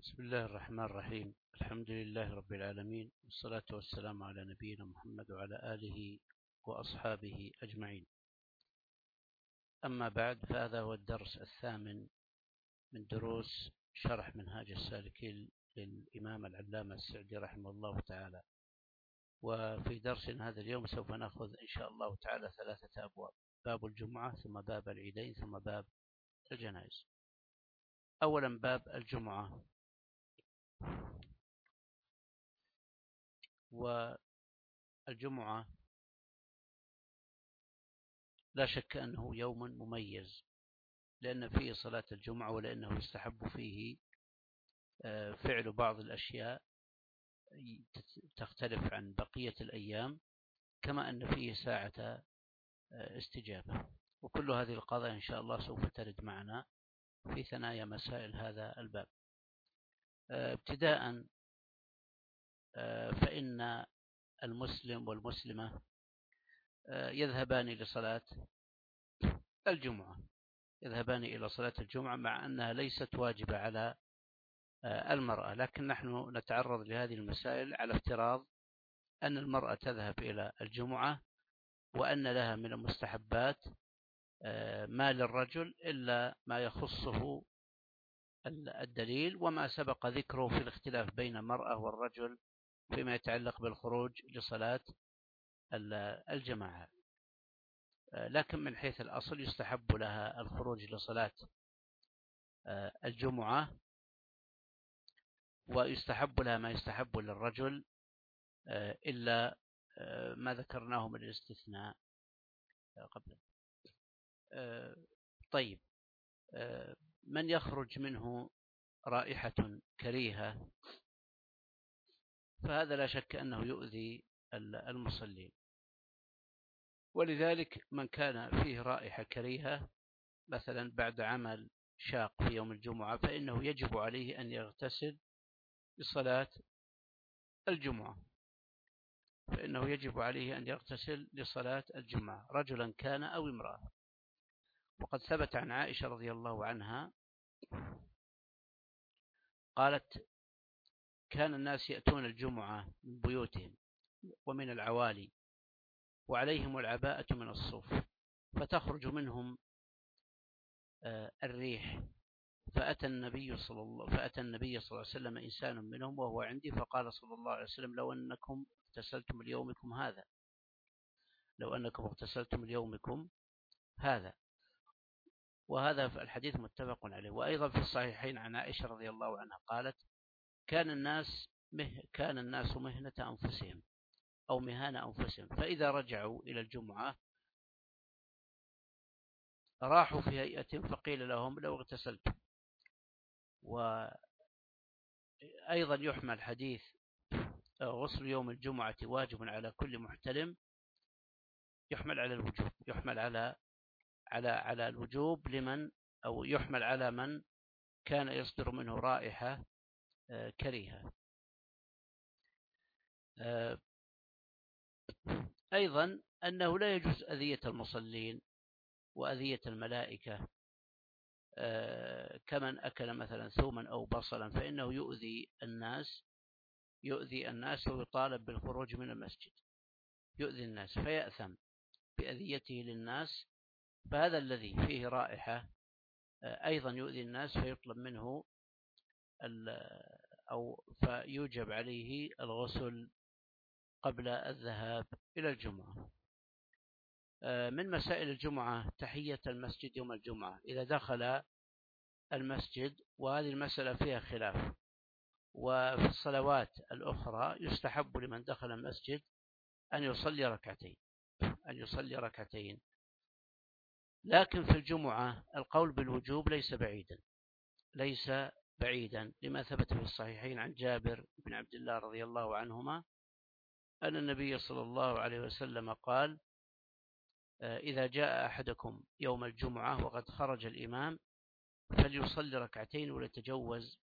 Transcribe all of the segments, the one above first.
بسم الله الرحمن الرحيم. الحمد لله رب العالمين، والصلاة والسلام على نبينا محمد وعلى آله وأصحابه أجمعين. أما بعد، فهذا هو الدرس الثامن من دروس شرح منهاج السالكين للإمام العلامة السعدي رحمه الله تعالى. وفي درسنا هذا اليوم سوف نأخذ إن شاء الله تعالى 3 أبواب: باب الجمعة، ثم باب العيدين، ثم باب الجنائز. أولا باب الجمعة. والجمعة لا شك أنه يوم مميز، لأن فيه صلاة الجمعة، ولأنه يستحب فيه فعل بعض الأشياء تختلف عن بقية الأيام، كما أن فيه ساعة استجابة. وكل هذه القضايا إن شاء الله سوف ترد معنا في ثنايا مسائل هذا الباب. ابتداء، فإن المسلم والمسلمة يذهبان لصلاة الجمعة، يذهبان إلى صلاة الجمعة، مع أنها ليست واجبة على المرأة، لكن نحن نتعرض لهذه المسائل على افتراض أن المرأة تذهب إلى الجمعة، وأن لها من المستحبات ما للرجل إلا ما يخصه الدليل وما سبق ذكره في الاختلاف بين المرأة والرجل فيما يتعلق بالخروج لصلاة الجماعة. لكن من حيث الأصل يستحب لها الخروج لصلاة الجمعة، ويستحب لها ما يستحب للرجل إلا ما ذكرناه من الاستثناء قبل. طيب، من يخرج منه رائحة كريهة فهذا لا شك أنه يؤذي المصلين، ولذلك من كان فيه رائحة كريهة مثلا بعد عمل شاق في يوم الجمعة، فإنه يجب عليه أن يغتسل لصلاة الجمعة، فإنه يجب عليه أن يغتسل لصلاة الجمعة، رجلا كان أو امرأة. وقد ثبت عن عائشة رضي الله عنها قالت: كان الناس يأتون الجمعة من بيوتهم ومن العوالي، وعليهم العباءة من الصوف، فتخرج منهم الريح، فأتى النبي صلى الله عليه وسلم إنسان منهم وهو عندي، فقال صلى الله عليه وسلم: لو أنكم اغتسلتم ليومكم هذا، لو أنكم اغتسلتم ليومكم هذا. وهذا في الحديث متفق عليه. وأيضا في الصحيحين عن عائشة رضي الله عنها قالت: كان الناس مهنة أنفسهم أو مهان أنفسهم، فإذا رجعوا إلى الجمعة راحوا في هيئة فقيل لهم: لو اغتسلتم. وأيضا يحمل حديث غسل يوم الجمعة واجب على كل محتلم، يحمل على الوجوب، يحمل على الوجوب لمن، أو يحمل على من كان يصدر منه رائحة كريهة. أيضا أنه لا يجوز أذية المصلين وأذية الملائكة، كمن أكل مثلا ثوما أو بصلا، فإنه يؤذي الناس ويطالب بالخروج من المسجد، يؤذي الناس فيأثم بأذيته للناس، فهذا الذي فيه رائحة أيضا يؤذي الناس، فيطلب منه أو فيوجب عليه الغسل قبل الذهاب إلى الجمعة. من مسائل الجمعة تحية المسجد يوم الجمعة إذا دخل المسجد، وهذه المسألة فيها خلاف. وفي الصلوات الأخرى يستحب لمن دخل المسجد أن يصلي ركعتين، لكن في الجمعة القول بالوجوب ليس بعيدا لما ثبت في الصحيحين عن جابر بن عبد الله رضي الله عنهما أن النبي صلى الله عليه وسلم قال: إذا جاء أحدكم يوم الجمعة وقد خرج الإمام فليصلي ركعتين وليتجوز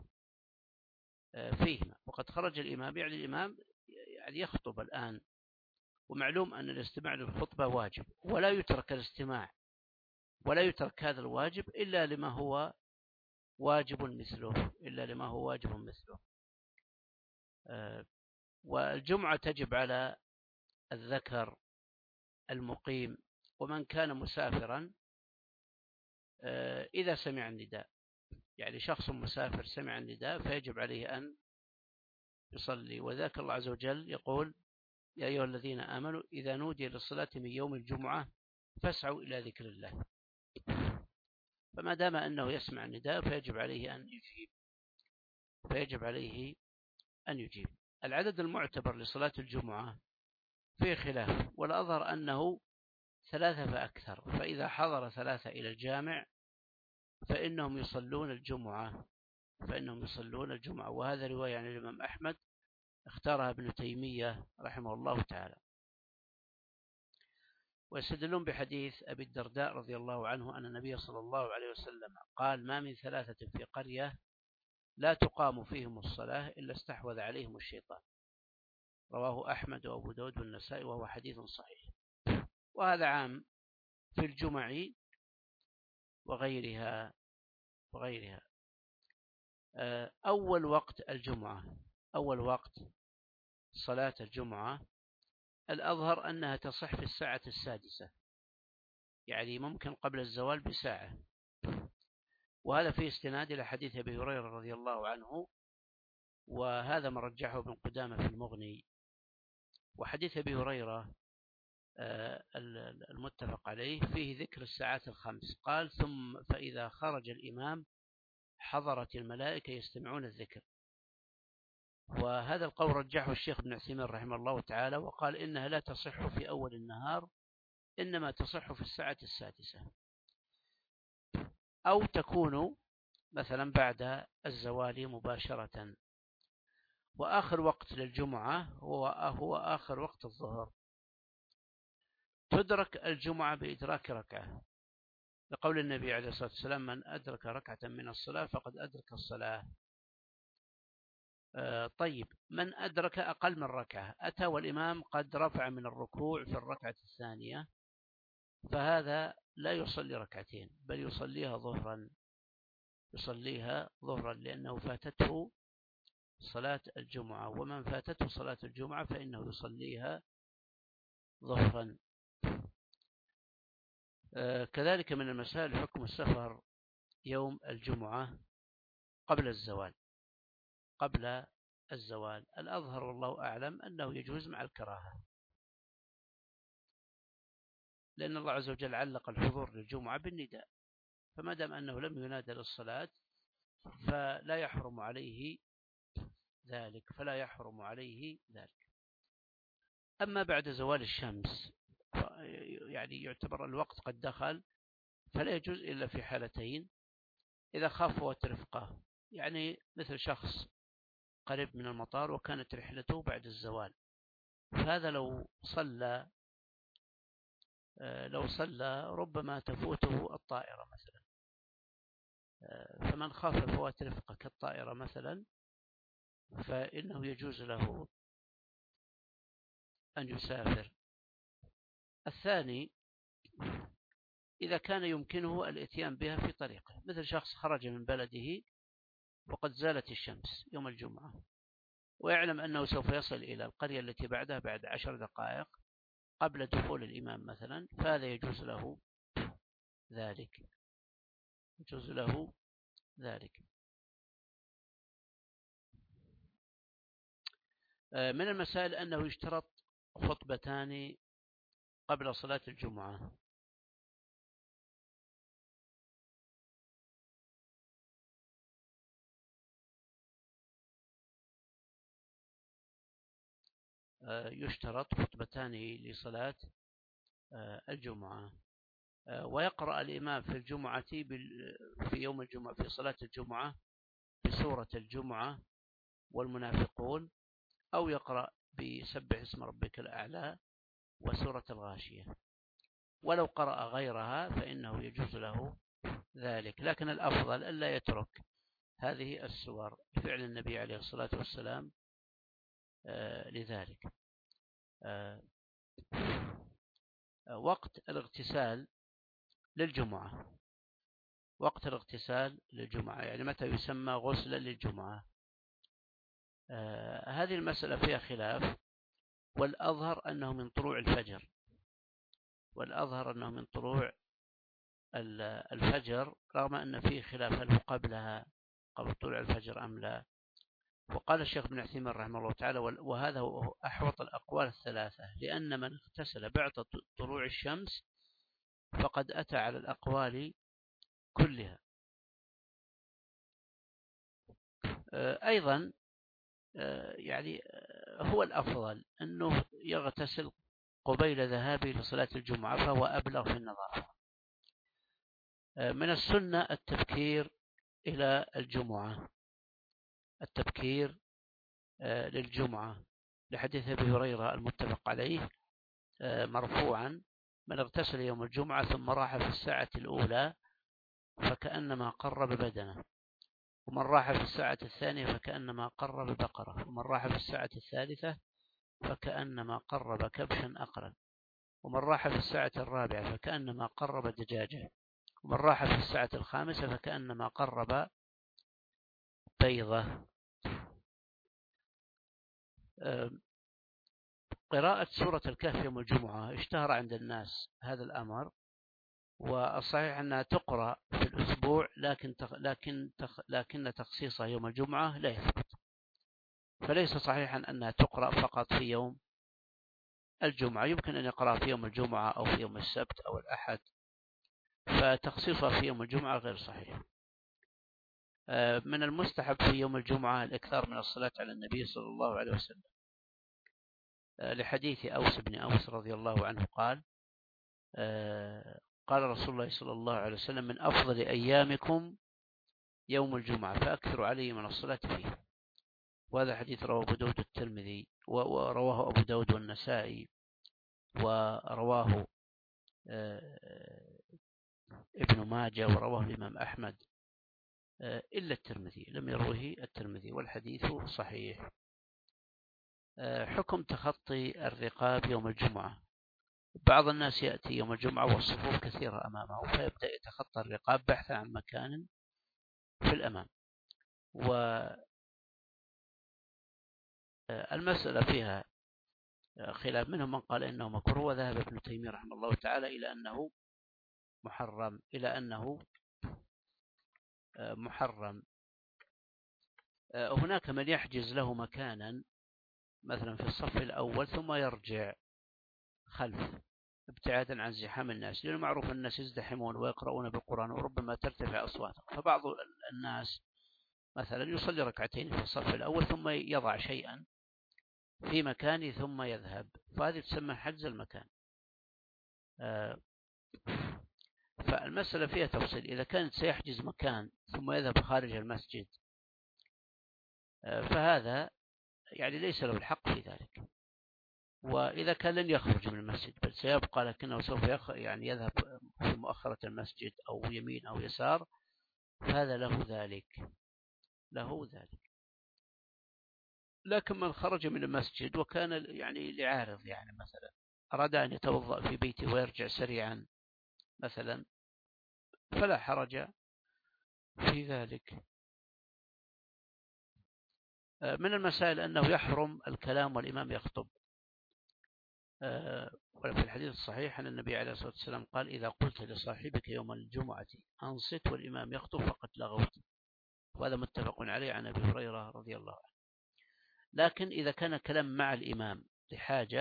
فيهما. وقد خرج الإمام يعني الإمام يخطب الآن، ومعلوم أن الاستماع للخطبة واجب، ولا يترك الاستماع ولا يترك هذا الواجب إلا لما هو واجب مثله إلا لما هو واجب مثله. والجمعة تجب على الذكر المقيم ومن كان مسافرا إذا سمع النداء، يعني شخص مسافر سمع النداء فيجب عليه أن يصلي. وذاك الله عز وجل يقول: يا أيها الذين آمنوا إذا نودي للصلاة من يوم الجمعة فاسعوا إلى ذكر الله. فما دام أنه يسمع النداء فيجب عليه أن يجيب. العدد المعتبر لصلاة الجمعة فيه خلاف، والأظهر أنه 3 فأكثر. فإذا حضر 3 إلى الجامع فإنهم يصلون الجمعة. وهذا رواية عن الإمام أحمد اختارها ابن تيمية رحمه الله تعالى. ويستدلون بحديث أبي الدرداء رضي الله عنه أن النبي صلى الله عليه وسلم قال: ما من 3 في قرية لا تقام فيهم الصلاة إلا استحوذ عليهم الشيطان. رواه أحمد وأبو داود والنسائي وهو حديث صحيح. وهذا عام في الجمع وغيرها. أول وقت صلاة الجمعة الأظهر أنها تصح في 6:00، يعني ممكن قبل الزوال بساعة. وهذا فيه استناد إلى حديث أبي هريرة رضي الله عنه، وهذا ما رجحه ابن قدامة في المغني. وحديث أبي هريرة المتفق عليه فيه ذكر الساعات ال5. قال: ثم فإذا خرج الإمام حضرت الملائكة يستمعون الذكر. وهذا القول رجحه الشيخ ابن عثيمين رحمه الله تعالى، وقال إنها لا تصح في أول النهار، إنما تصح في 6:00، أو تكون مثلا بعد الزوال مباشرة. وآخر وقت للجمعة هو آخر وقت الظهر. تدرك الجمعة بإدراك ركعة، لقول النبي عليه الصلاة والسلام: من أدرك ركعة من الصلاة فقد أدرك الصلاة. طيب، من أدرك أقل من ركعة أتى والإمام قد رفع من الركوع في الركعة الثانية، فهذا لا يصلي ركعتين بل يصليها ظهرا، لأنه فاتته صلاة الجمعة. ومن فاتته صلاة الجمعة فإنه يصليها ظهرا. كذلك من المسائل حكم السفر يوم الجمعة قبل الزوال. الأظهر والله أعلم أنه يجوز مع الكراهة، لأن الله عز وجل علق الحضور للجمعة بالنداء، فما دام أنه لم ينادى للصلاة فلا يحرم عليه ذلك. أما بعد زوال الشمس يعني يعتبر الوقت قد دخل، فلا يجوز إلا في حالتين: إذا خاف فوات رفقة، يعني مثل شخص قريب من المطار وكانت رحلته بعد الزوال، فهذا لو صلى ربما تفوته الطائرة مثلا. فمن خاف فوات رفقة كالطائرة مثلا فإنه يجوز له أن يسافر. الثاني: إذا كان يمكنه الاتيان بها في طريقه، مثل شخص خرج من بلده وقد زالت الشمس يوم الجمعة ويعلم أنه سوف يصل إلى القرية التي بعدها بعد 10 دقائق قبل دخول الإمام مثلا، فهذا يجوز له ذلك. من المسائل أنه يشترط خطبتان قبل صلاة الجمعة. يشترط خطبتان لصلاة الجمعة. ويقرأ الإمام في الجمعة في يوم الجمعة في صلاة الجمعة بسورة الجمعة والمنافقون، أو يقرأ بسبح اسم ربك الأعلى وسورة الغاشية. ولو قرأ غيرها فإنه يجوز له ذلك، لكن الأفضل ألا يترك هذه السور فعل النبي عليه الصلاة والسلام لذلك. وقت الاغتسال للجمعة وقت الاغتسال للجمعة، يعني متى يسمى غسلا للجمعة. هذه المسألة فيها خلاف، والأظهر أنه من طلوع الفجر، والأظهر أنه من طلوع الفجر، رغم أن فيه خلاف هل هو قبلها قبل طلوع الفجر أم لا. وقال الشيخ ابن عثيمين رحمه الله تعالى وهذا هو أحوط الأقوال الثلاثة، لأن من اغتسل بعد طلوع الشمس فقد أتى على الأقوال كلها. أيضا يعني هو الأفضل أنه يغتسل قبيل ذهابه لصلاة الجمعة، فهو أبلغ في النظافة. من السنة التبكير إلى الجمعة، التبكير للجمعة، لحديث أبي هريرة المتفق عليه مرفوعا: من اغتسل يوم الجمعة ثم راح في الساعة الأولى فكأنما قرب بدنه، ومن راح في الساعة الثانية فكأنما قرب بقرة، ومن راح في الساعة الثالثة فكأنما قرب كبشا أقرا، ومن راح في الساعة الرابعة فكأنما قرب دجاجة، ومن راح في الساعة الخامسة فكأنما قرب بيضة. قراءة سورة الكهف يوم الجمعة اشتهر عند الناس هذا الأمر، والصحيح أنها تقرأ في الأسبوع، لكن تخصيصها يوم الجمعة لا يثبت، فليس صحيحا أنها تقرأ فقط في يوم الجمعة، يمكن أن يقرأ في يوم الجمعة أو في يوم السبت أو الأحد، فتخصيصها في يوم الجمعة غير صحيح. من المستحب في يوم الجمعة الإكثار من الصلاة على النبي صلى الله عليه وسلم، لحديث أوس بن أوس رضي الله عنه قال: قال رسول الله صلى الله عليه وسلم: من أفضل أيامكم يوم الجمعة فأكثروا عليه من الصلاة فيه. وهذا حديث رواه أبو داود الترمذي، ورواه أبو داود والنسائي، ورواه ابن ماجه، ورواه الإمام أحمد، إلا الترمذي لم يروه الترمذي، والحديث صحيح. حكم تخطي الرقاب يوم الجمعة. بعض الناس يأتي يوم الجمعة والصفوف كثيرة أمامه فيبدأ يتخطى الرقاب بحثا عن مكان في الأمام، والمسألة فيها خلاف، منهم من قال إنه مكروه، وذهب ابن تيمية رحمه الله تعالى إلى أنه محرم. هناك من يحجز له مكانا مثلا في الصف الأول ثم يرجع خلف ابتعادا عن زحام الناس، لأنه معروف أن الناس يزدحمون ويقرؤون بالقرآن وربما ترتفع أصواتهم، فبعض الناس مثلا يصلي ركعتين في الصف الأول ثم يضع شيئا في مكانه ثم يذهب، فهذه تسمى حجز المكان. فالمسألة فيها تفصيل، إذا كانت سيحجز مكان ثم يذهب خارج المسجد فهذا يعني ليس له الحق في ذلك، وإذا كان لن يخرج من المسجد بل سيبقى لكنه سوف يعني يذهب في مؤخرة المسجد أو يمين أو يسار، فهذا له ذلك. لكن من خرج من المسجد وكان يعني لعارض، يعني مثلا أراد أن يتوضأ في بيته ويرجع سريعا مثلا، فلا حرج في ذلك. من المسائل أنه يحرم الكلام والإمام يخطب، وفي الحديث الصحيح أن النبي عليه الصلاة والسلام قال: إذا قلت لصاحبك يوم الجمعة أنصت والإمام يخطب فقد لغوت، وهذا متفق عليه عن أبي هريرة رضي الله عنه. لكن إذا كان كلام مع الإمام لحاجة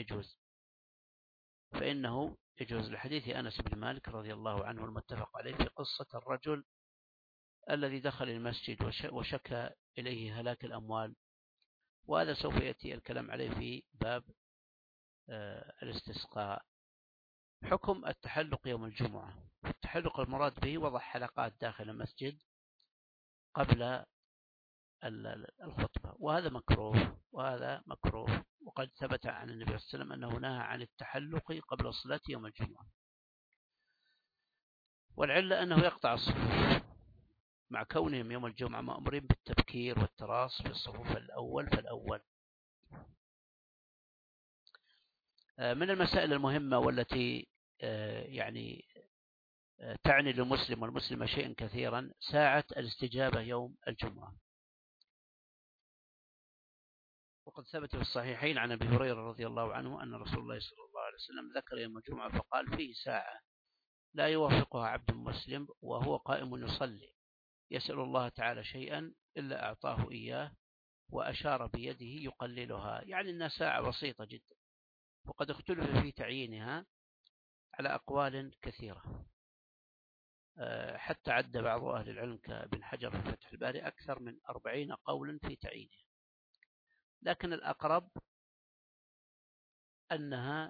فإنه يجوز لحديث أنس بن مالك رضي الله عنه المتفق عليه في قصة الرجل الذي دخل المسجد وشكى إليه هلاك الأموال، وهذا سوف يأتي الكلام عليه في باب الاستسقاء. حكم التحلق يوم الجمعة. التحلق المراد به وضع حلقات داخل المسجد قبل الخطبة، وهذا مكروه، وقد ثبت عن النبي صلى الله عليه وسلم أنه نهى عن التحلق قبل الصلاة يوم الجمعة، والعلة أنه يقطع الصفوف، مع كونهم يوم الجمعة مأمورين بالتبكير والتراص في الصفوف فالأول. من المسائل المهمة والتي يعني تعني للمسلم والمسلمة شيئا كثيرا ساعة الاستجابة يوم الجمعة. وقد ثبت في الصحيحين عن أبي هريرة رضي الله عنه أن رسول الله صلى الله عليه وسلم ذكر يوم الجمعة فقال فيه ساعة لا يوافقها عبد مسلم وهو قائم يصلي يسأل الله تعالى شيئا إلا أعطاه إياه، وأشار بيده يقللها، يعني أنها ساعة بسيطة جدا. وقد اختلف في تعيينها على أقوال كثيرة، حتى عد بعض أهل العلم كابن حجر في فتح الباري أكثر من 40 قولا في تعيينها، لكن الأقرب أنها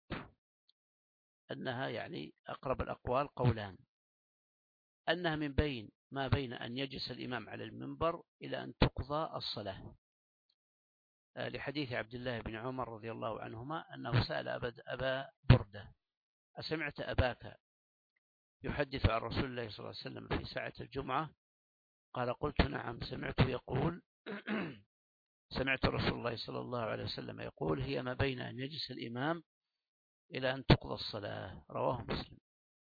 يعني أقرب الأقوال قولان، أنها من بين ما بين أن يجلس الإمام على المنبر إلى أن تقضى الصلاة، لحديث عبد الله بن عمر رضي الله عنهما أنه سأل أبا بردة أسمعت أباك يحدث عن رسول الله صلى الله عليه وسلم في ساعة الجمعة؟ قال قلت نعم، سمعت يقول سمعت رسول الله صلى الله عليه وسلم يقول هي ما بين أن يجلس الإمام إلى أن تقضى الصلاة، رواه مسلم.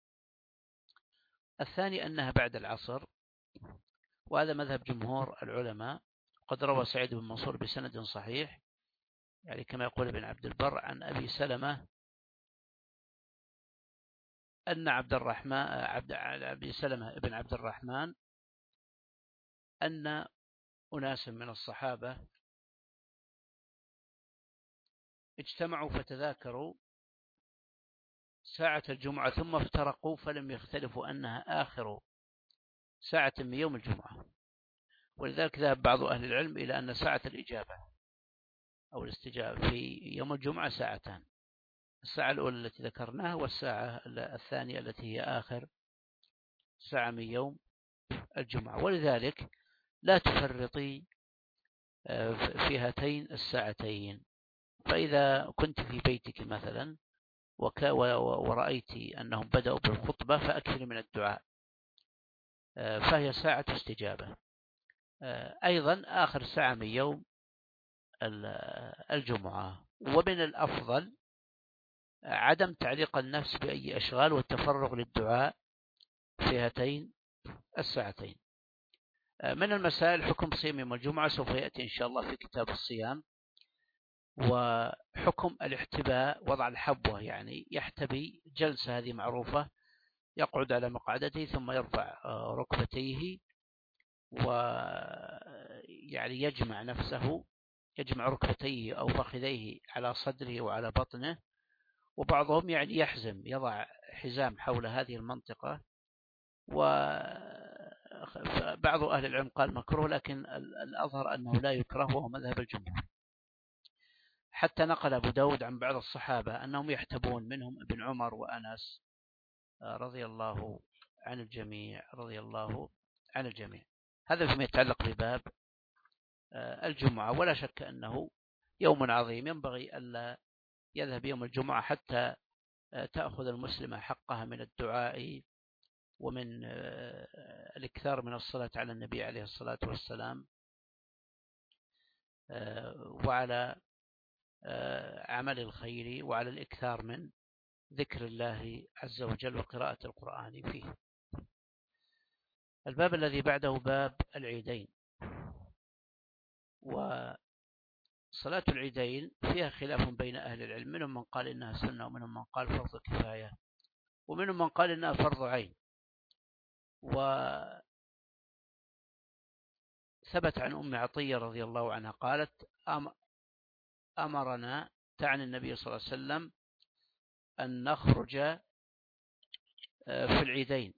الثاني أنها بعد العصر، وهذا مذهب جمهور العلماء. قد روى سعيد بن منصور بسند صحيح، يعني كما يقول ابن عبد البر عن أبي سلمة أن أبي سلمة ابن عبد الرحمن أن أناسا من الصحابة اجتمعوا فتذاكروا ساعة الجمعة ثم افترقوا فلم يختلفوا أنها آخر ساعة من يوم الجمعة، ولذلك ذهب بعض أهل العلم إلى أن ساعة الإجابة أو الاستجابة في يوم الجمعة ساعتان، الساعة الأولى التي ذكرناها والساعة الثانية التي هي آخر ساعة من يوم الجمعة. ولذلك لا تفرطي في هاتين الساعتين. فإذا كنت في بيتك مثلا ورأيت أنهم بدأوا بالخطبة فأكثر من الدعاء، فهي ساعة استجابة. أيضا آخر ساعة من يوم الجمعة. ومن الأفضل عدم تعليق النفس بأي أشغال والتفرغ للدعاء في هاتين الساعتين. من المسائل حكم صيام يوم الجمعة، سوف يأتي إن شاء الله في كتاب الصيام. وحكم الاحتباء وضع الحبوة، يعني يحتبي جلسة هذه معروفة، يقعد على مقعدته ثم يرفع ركبتيه ويعني يجمع ركبتيه أو فخذيه على صدره وعلى بطنه، وبعضهم يعني يحزم يضع حزام حول هذه المنطقة، وبعض أهل العلم قال مكروه، لكن الأظهر أنه لا يكره وهو مذهب الجمهور. حتى نقل أبو داود عن بعض الصحابة أنهم يحتبون، منهم ابن عمر وأنس رضي الله عن الجميع. هذا فيما يتعلق بباب الجمعة. ولا شك أنه يوم عظيم، ينبغي ألا يذهب يوم الجمعة حتى تأخذ المسلمة حقها من الدعاء ومن الإكثار من الصلاة على النبي عليه الصلاة والسلام، وعلى عمل الخير، وعلى الإكثار من ذكر الله عز وجل وقراءة القرآن فيه. الباب الذي بعده باب العيدين. وصلاة العيدين فيها خلاف بين أهل العلم، منهم من قال إنها سنة، ومنهم من قال فرض كفاية، ومنهم من قال إنها فرض عين. وثبت عن أم عطية رضي الله عنها قالت أمرنا تعني النبي صلى الله عليه وسلم أن نخرج في العيدين،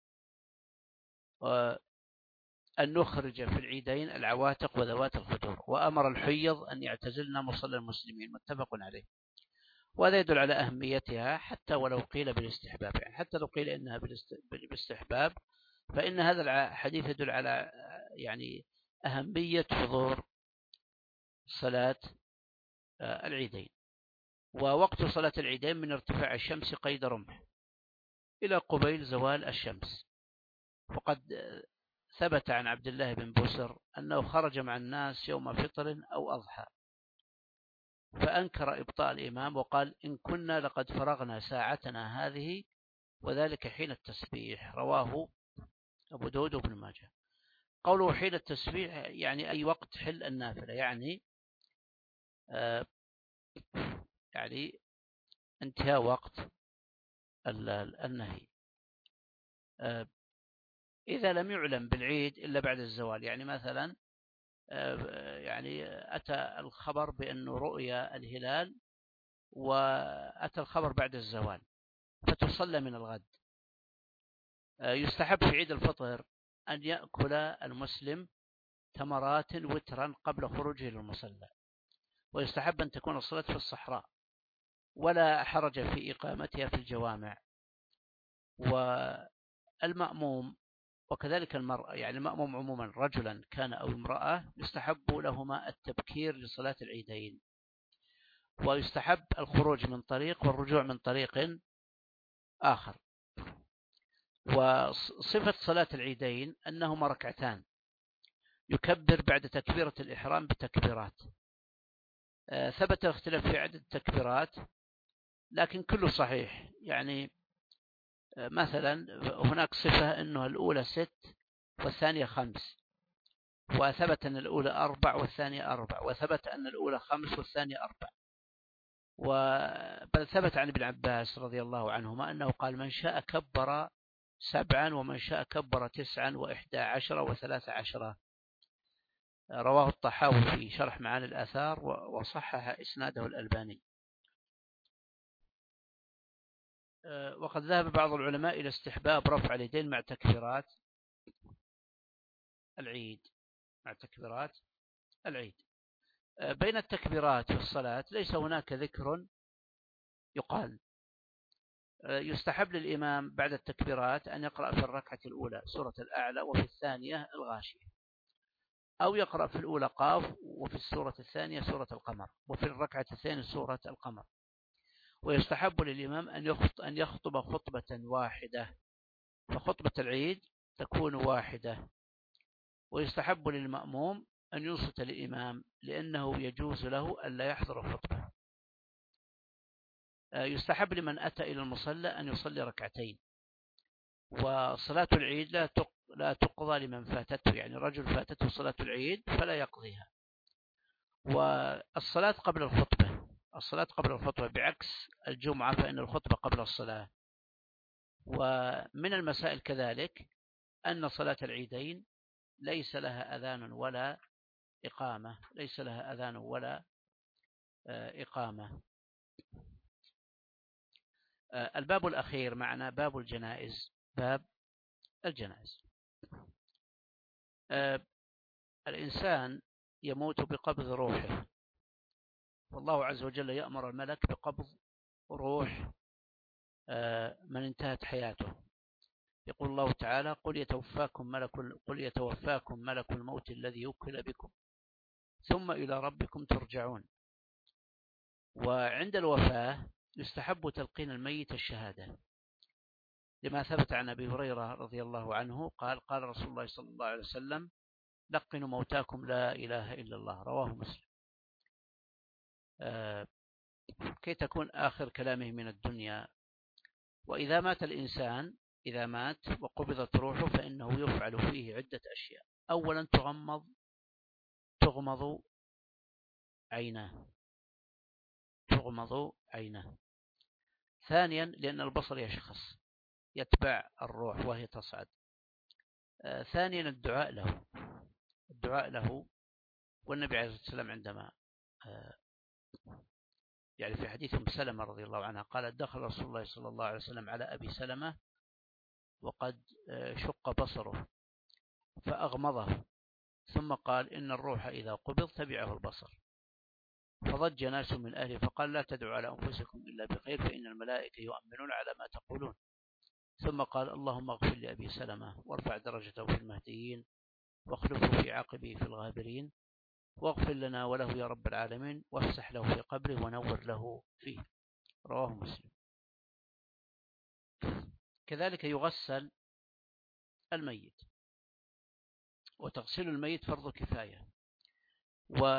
أن نخرج في العيدين العواتق وذوات الخدور، وأمر الحيض أن يعتزلنا مصلى المسلمين، متفق عليه. وهذا يدل على أهميتها حتى ولو قيل بالاستحباب، يعني حتى لو قيل إنها بالاستحباب فإن هذا الحديث يدل على يعني أهمية حضور صلاة العيدين. ووقت صلاة العيدين من ارتفاع الشمس قيد رمح إلى قبيل زوال الشمس. وقد ثبت عن عبد الله بن بسر أنه خرج مع الناس يوم فطر أو أضحى، فأنكر إبطاء الإمام وقال إن كنا لقد فرغنا ساعتنا هذه وذلك حين التسبيح. رواه أبو داود وابن ماجه. قوله حين التسبيح يعني أي وقت حل النافلة، يعني انتهاء وقت النهي. إذا لم يعلم بالعيد إلا بعد الزوال، يعني مثلا يعني أتى الخبر بأنه رؤيا الهلال وأتى الخبر بعد الزوال فتصلى من الغد. يستحب في عيد الفطر أن يأكل المسلم تمرات وترا قبل خروجه للمصلى، ويستحب أن تكون الصلاة في الصحراء ولا حرج في إقامتها في الجوامع. والمأموم وكذلك المرأة، يعني المأموم عموما رجلا كان أو امرأة، يستحب لهما التبكير لصلاة العيدين، ويستحب الخروج من طريق والرجوع من طريق آخر. وصفة صلاة العيدين أنهما ركعتان، يكبر بعد تكبيرة الإحرام بتكبيرات. ثبت الاختلاف في عدد التكبيرات لكن كله صحيح. يعني مثلا هناك صفة أنه الأولى 6 والثانية 5، وثبت أن الأولى 4 والثانية 4، وثبت أن الأولى 5 والثانية 4. بل ثبت عن ابن عباس رضي الله عنهما أنه قال من شاء كبر 7 ومن شاء كبر 9 و11 و13. رواه الطحاوي في شرح معاني الآثار وصحح إسناده الألباني. وقد ذهب بعض العلماء إلى استحباب رفع اليدين مع تكبيرات العيد. بين التكبيرات في الصلاة ليس هناك ذكر يقال. يستحب للإمام بعد التكبيرات أن يقرأ في الركعة الأولى سورة الأعلى وفي الثانية الغاشية، أو يقرأ في الأولى قاف وفي السورة الثانية سورة القمر وفي الركعة الثانية سورة القمر. ويستحب للإمام أن يخطب خطبة واحدة، فخطبة العيد تكون واحدة. ويستحب للمأموم أن ينصت للإمام لأنه يجوز له ألا يحضر الخطبة. يستحب لمن أتى إلى المصلى أن يصلي ركعتين. وصلاة العيد لا تقضى لمن فاتته، يعني رجل فاتته صلاة العيد فلا يقضيها. والصلاة قبل الخطبة بعكس الجمعة فإن الخطبة قبل الصلاة. ومن المسائل كذلك أن صلاة العيدين ليس لها أذان ولا إقامة. الباب الأخير معنا باب الجنائز. الإنسان يموت بقبض روحه، والله عز وجل يأمر الملك بقبض روح من انتهت حياته. يقول الله تعالى قل يتوفاكم ملك الموت الذي يوكل بكم ثم إلى ربكم ترجعون. وعند الوفاة يستحب تلقين الميت الشهادة، لما ثبت عن أبي هريرة رضي الله عنه قال قال رسول الله صلى الله عليه وسلم لقنوا موتاكم لا إله إلا الله. رواه مسلم. كي تكون آخر كلامه من الدنيا. وإذا مات الإنسان وقبضت روحه فإنه يفعل فيه عدة أشياء. أولا تغمض عيناه. ثانيا لأن البصر يشخص يتبع الروح وهي تصعد. ثانيا الدعاء له. والنبي عليه الصلاة والسلام عندما يعني في حديث أم سلمة رضي الله عنها قال دخل رسول الله صلى الله عليه وسلم على أبي سلمة وقد شق بصره فأغمضه، ثم قال إن الروح إذا قبض تبعه البصر. فضج ناس من أهله فقال لا تدعوا على أنفسكم إلا بخير فإن الملائكة يؤمنون على ما تقولون. ثم قال اللهم اغفر لأبي سلمة وارفع درجته في المهديين واخلفه في عقبه في الغابرين واغفر لنا وله يا رب العالمين وافسح له في قبره ونور له فيه. رواه مسلم. كذلك يغسل الميت، وتغسيل الميت فرض كفاية،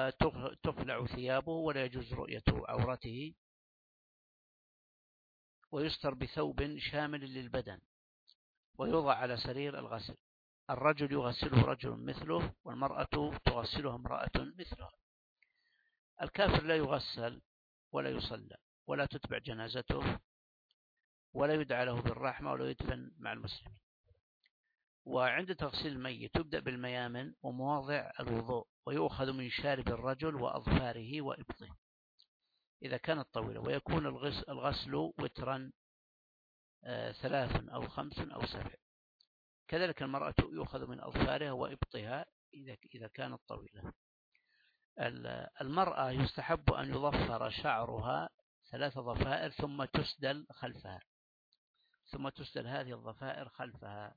وتخلع ثيابه ولا يجوز رؤية عورته ويستر بثوب شامل للبدن ويوضع على سرير الغسل. الرجل يغسله رجل مثله، والمرأة تغسلها امرأة مثلها. الكافر لا يغسل ولا يصلى ولا تتبع جنازته ولا يدعى له بالرحمة ولا يدفن مع المسلمين. وعند تغسيل الميت يبدأ بالميامن ومواضع الوضوء، ويؤخذ من شارب الرجل وأظفاره وإبطه إذا كانت طويلة، ويكون الغسل وترا 3 أو 5 أو 7. كذلك المرأة يؤخذ من أظفارها وإبطها إذا كانت طويلة. المرأة يستحب أن يضفر شعرها 3 ضفائر ثم تسدل خلفها، ثم تسدل هذه الضفائر خلفها.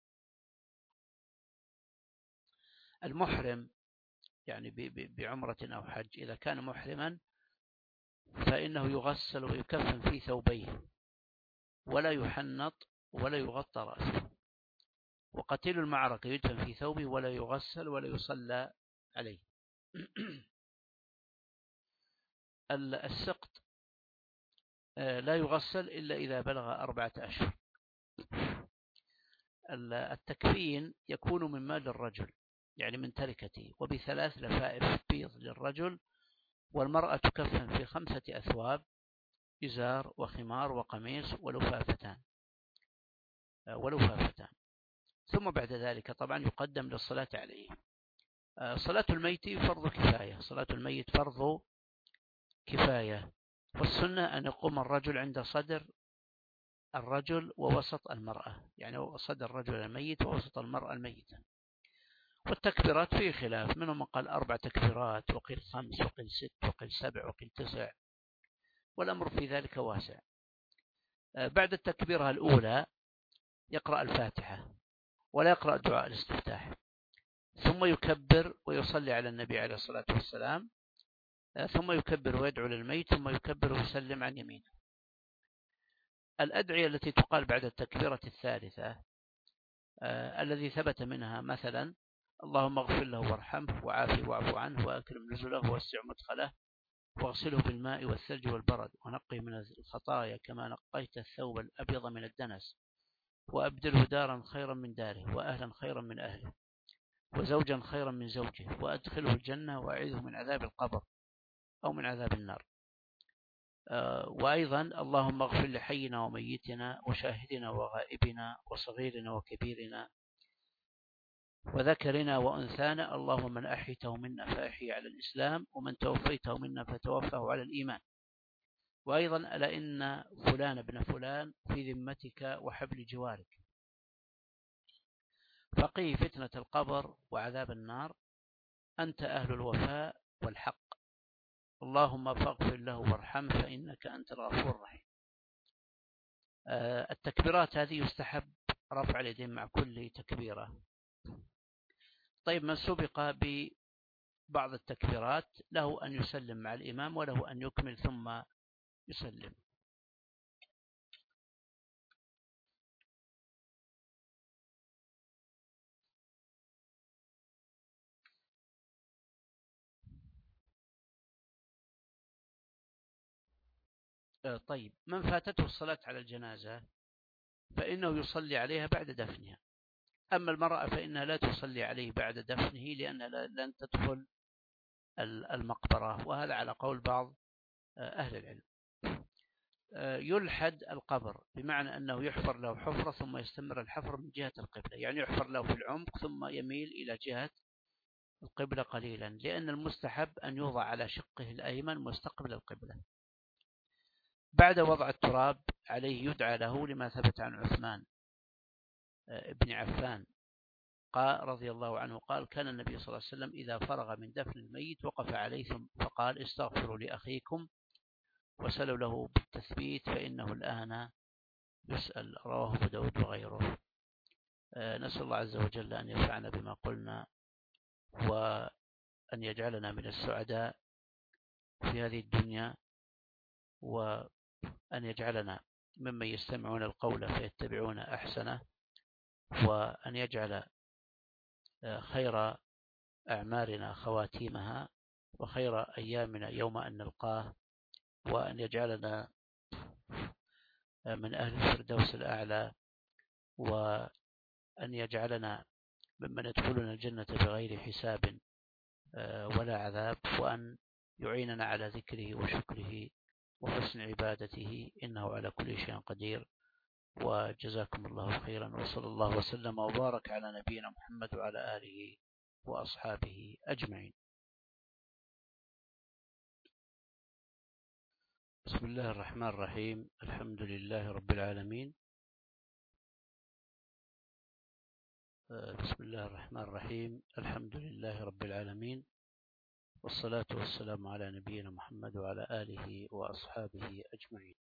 المحرم يعني بعمرة أو حج إذا كان محرما فإنه يغسل ويكفن في ثوبيه ولا يحنط ولا يغطى رأسه. وقتيل المعركة يدفن في ثوبه ولا يغسل ولا يصلى عليه. السقط لا يغسل إلا إذا بلغ 4 أشهر. التكفين يكون من مال الرجل يعني من تركته، وب3 لفائف بيض للرجل، والمرأة تكفن في 5 أثواب: إزار وخمار وقميص ولفافتان. ثم بعد ذلك طبعا يقدم للصلاة عليه. صلاة الميت فرض كفاية، صلاة الميت فرض كفاية، والسنة أن يقوم الرجل عند صدر الرجل ووسط المرأة، يعني صدر الرجل الميت ووسط المرأة الميتة. والتكبيرات فيه خلاف، منهم من قال 4 تكبيرات، وقيل 5، وقيل 6، وقيل 7، وقيل 9، والأمر في ذلك واسع. بعد التكبيرة الأولى يقرأ الفاتحة ولا يقرأ دعاء الاستفتاح، ثم يكبر ويصلي على النبي عليه الصلاة والسلام، ثم يكبر ويدعو للميت، ثم يكبر ويسلم عن يمينه. الأدعية التي تقال بعد التكبيرة الثالثة الذي ثبت منها مثلا: اللهم اغفر له وارحمه وعافه واعف عنه وأكرم نزله ووسع مدخله واغسله بالماء والثلج والبرد ونقه من الخطايا كما نقيت الثوب الأبيض من الدنس، وأبدله دارا خيرا من داره وأهلا خيرا من أهله وزوجا خيرا من زوجه وأدخله الجنة وأعيذه من عذاب القبر أو من عذاب النار. وأيضا اللهم اغفر لحينا وميتنا وشاهدنا وغائبنا وصغيرنا وكبيرنا وذكرنا وأنثانا، اللهم من أحيته منا فأحي على الإسلام ومن توفيته منا فتوفه على الإيمان. وأيضا ألا إن فلان ابن فلان في ذمتك وحبل جوارك، فقيه فتنة القبر وعذاب النار، أنت أهل الوفاء والحق، اللهم فاغفر له وارحمه فإنك أنت الغفور الرحيم. التكبيرات هذه يستحب رفع اليدين مع كل تكبيرة. طيب، من سبق ببعض التكبيرات له أن يسلم مع الإمام وله أن يكمل ثم يسلم. طيب، من فاتته الصلاة على الجنازة فإنه يصلي عليها بعد دفنها. أما المرأة فإنها لا تصلي عليه بعد دفنه لأنها لن تدخل المقبرة، وهذا على قول بعض أهل العلم. يلحد القبر بمعنى أنه يحفر له حفرة ثم يستمر الحفر من جهة القبلة، يعني يحفر له في العمق ثم يميل إلى جهة القبلة قليلا، لأن المستحب أن يوضع على شقه الأيمن مستقبل القبلة. بعد وضع التراب عليه يدعى له لما ثبت عن عثمان ابن عفان قال رضي الله عنه قال: كان النبي صلى الله عليه وسلم إذا فرغ من دفن الميت وقف عليه فقال: استغفروا لأخيكم وسلوا له بالتثبيت فإنه الآن يسأل. رواه أبو داود وغيره. نسأل الله عز وجل أن ينفعنا بما قلنا وأن يجعلنا من السعداء في هذه الدنيا، وأن يجعلنا ممن يستمعون القول فيتبعون أحسنه، وأن يجعل خير أعمارنا خواتيمها وخير أيامنا يوم أن نلقاه، وأن يجعلنا من أهل الفردوس الأعلى، وأن يجعلنا ممن يدخلون الجنة بغير حساب ولا عذاب، وأن يعيننا على ذكره وشكره وحسن عبادته، إنه على كل شيء قدير. وجزاكم الله خيرا، وصلى الله وسلم وبارك على نبينا محمد وعلى آله وأصحابه أجمعين. بسم الله الرحمن الرحيم، الحمد لله رب العالمين. بسم الله الرحمن الرحيم، الحمد لله رب العالمين، والصلاة والسلام على نبينا محمد وعلى آله وأصحابه أجمعين.